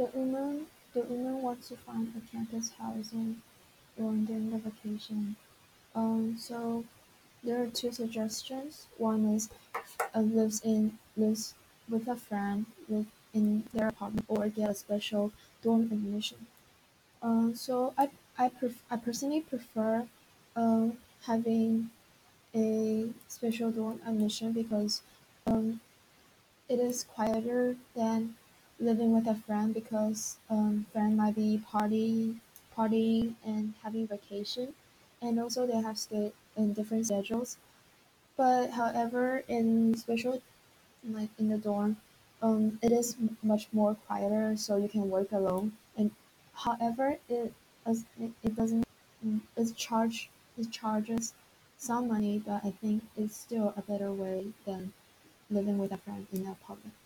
the women want to find a campus housing during the vacation. So there are two suggestions. One is lives with a friend live in their apartment or get a special dorm admission. So I personally prefer uh, having a special dorm admission because um, it is quieter than living with a friend because friend might be partying and having vacation, and also they have stay in different schedules. But however, in special like in the dorm, it is much more quieter, so you can work alone. And however, it doesn't it charges some money, but I think it's still a better way than living with a friend in a apartment.